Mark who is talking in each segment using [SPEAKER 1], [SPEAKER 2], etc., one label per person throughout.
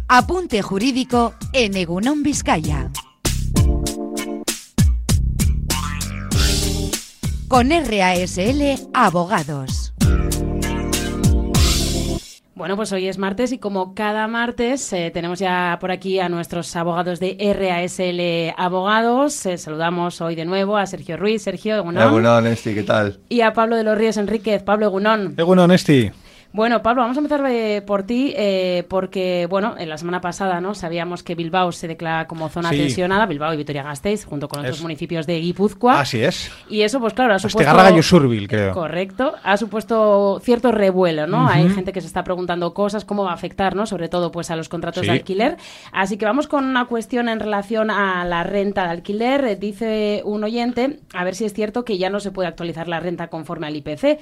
[SPEAKER 1] Apunte jurídico en Egunon Vizcaya. Con RASL Abogados.
[SPEAKER 2] Bueno, pues hoy es martes y como cada martes tenemos ya por aquí a nuestros abogados de RASL Abogados. Saludamos hoy de nuevo a Sergio Ruiz. Sergio, Egunon.
[SPEAKER 3] Egunon, Esti, ¿qué tal?
[SPEAKER 2] Y a Pablo de los Ríos Enríquez. Pablo, Egunon.
[SPEAKER 4] Egunon, Esti.
[SPEAKER 2] Bueno, Pablo, vamos a empezar por ti, porque, bueno, en la semana pasada, ¿no? Sabíamos que Bilbao se declara como zona tensionada, Bilbao y Vitoria-Gasteiz, junto con otros municipios de Guipúzcoa.
[SPEAKER 4] Así es.
[SPEAKER 2] Y eso, pues claro, ha supuesto...
[SPEAKER 4] Astigarraga-Yusurbil, creo.
[SPEAKER 2] Correcto. Ha supuesto cierto revuelo, ¿no? Hay gente que se está preguntando cosas, cómo va a afectar, ¿no? Sobre todo, pues, a los contratos de alquiler. Así que vamos con una cuestión en relación a la renta de alquiler. Dice un oyente, a ver si es cierto que ya no se puede actualizar la renta conforme al IPC.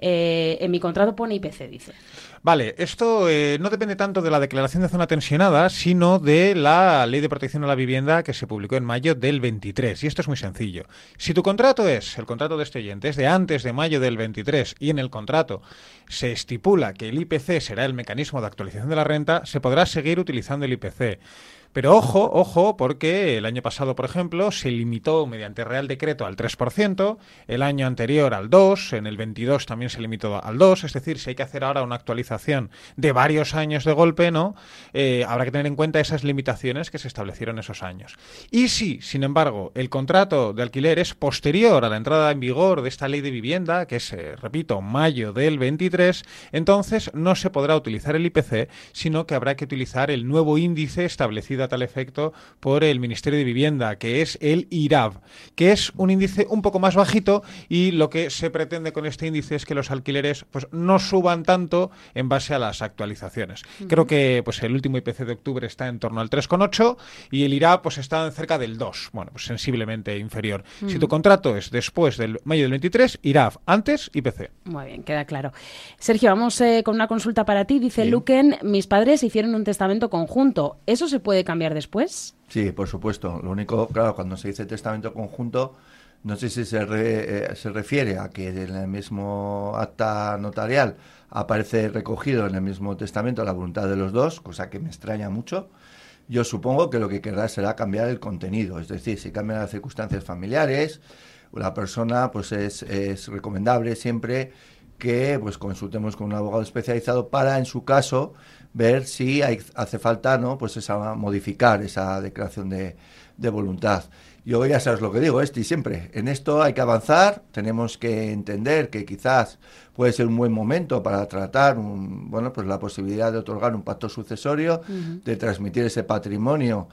[SPEAKER 2] En mi contrato pone IPC, dice.
[SPEAKER 4] Vale, esto no depende tanto de la declaración de zona tensionada, sino de la Ley de Protección a la Vivienda que se publicó en mayo del 23. Y esto es muy sencillo. Si tu contrato el contrato de este oyente, es de antes de mayo del 23 y en el contrato se estipula que el IPC será el mecanismo de actualización de la renta, se podrá seguir utilizando el IPC. Pero ojo, porque el año pasado, por ejemplo, se limitó mediante Real Decreto al 3%, el año anterior al 2%, en el 22 también se limitó al 2%, es decir, si hay que hacer ahora una actualización de varios años de golpe, ¿no? Habrá que tener en cuenta esas limitaciones que se establecieron esos años. Y si, sin embargo, el contrato de alquiler es posterior a la entrada en vigor de esta ley de vivienda, que es, repito, mayo del 23, entonces no se podrá utilizar el IPC, sino que habrá que utilizar el nuevo índice establecido a tal efecto por el Ministerio de Vivienda, que es el IRAV, que es un índice un poco más bajito, y lo que se pretende con este índice es que los alquileres pues no suban tanto en base a las actualizaciones. Creo que pues el último IPC de octubre está en torno al 3,8 y el IRAV pues está cerca del 2, bueno, pues sensiblemente inferior. Si tu contrato es después del mayo del 23, IRAV, antes IPC.
[SPEAKER 2] Muy bien, queda claro. Sergio, vamos con una consulta para ti. Dice Luquen, mis padres hicieron un testamento conjunto. ¿Eso se puede cambiar después?
[SPEAKER 3] Sí, por supuesto. Lo único, claro, cuando se dice testamento conjunto, no sé si se refiere a que en el mismo acta notarial aparece recogido en el mismo testamento la voluntad de los dos, cosa que me extraña mucho. Yo supongo que lo que querrá será cambiar el contenido, es decir, si cambian las circunstancias familiares, la persona, pues es recomendable siempre que pues consultemos con un abogado especializado para, en su caso, ver si hace falta, ¿no? Pues modificar esa declaración de voluntad. Yo ya sabes lo que digo, siempre. En esto hay que avanzar, tenemos que entender que quizás puede ser un buen momento para tratar pues la posibilidad de otorgar un pacto sucesorio, de transmitir ese patrimonio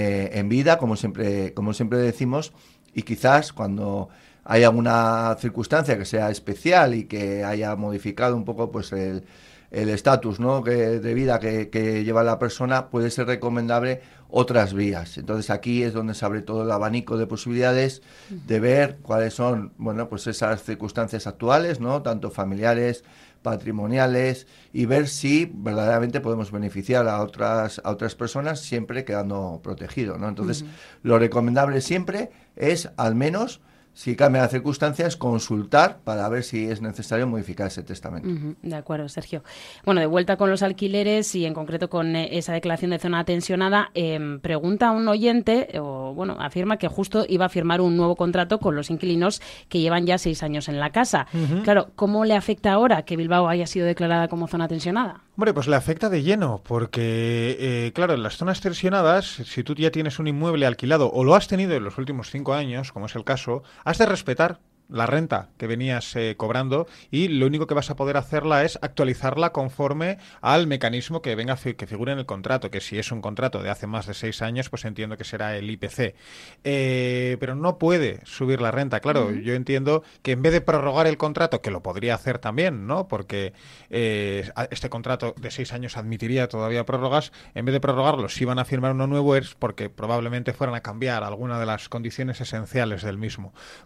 [SPEAKER 3] en vida, como siempre decimos, y quizás cuando hay alguna circunstancia que sea especial y que haya modificado un poco pues el estatus, ¿no? de vida que lleva la persona, puede ser recomendable otras vías. Entonces aquí es donde se abre todo el abanico de posibilidades de ver cuáles son, bueno, pues esas circunstancias actuales, ¿no? Tanto familiares, patrimoniales, y ver si verdaderamente podemos beneficiar a otras personas, siempre quedando protegido, ¿no? Entonces lo recomendable siempre es, al menos, si cambian las circunstancias, consultar para ver si es necesario modificar ese testamento.
[SPEAKER 2] De acuerdo, Sergio. Bueno, de vuelta con los alquileres y en concreto con esa declaración de zona tensionada, pregunta un oyente, afirma que justo iba a firmar un nuevo contrato con los inquilinos que llevan ya 6 años en la casa. Claro, ¿cómo le afecta ahora que Bilbao haya sido declarada como zona tensionada?
[SPEAKER 4] Hombre, pues le afecta de lleno, porque, claro, en las zonas tensionadas, si tú ya tienes un inmueble alquilado o lo has tenido en los últimos 5 años, como es el caso, has de respetar la renta que venías cobrando, y lo único que vas a poder hacerla es actualizarla conforme al mecanismo que que figure en el contrato, que si es un contrato de hace más de 6 años, pues entiendo que será el IPC. Pero no puede subir la renta. Claro, yo entiendo que en vez de prorrogar el contrato, que lo podría hacer también, ¿no? Porque este contrato de 6 años admitiría todavía prórrogas, en vez de prorrogarlo, si van a firmar uno nuevo es porque probablemente fueran a cambiar alguna de las condiciones esenciales del mismo.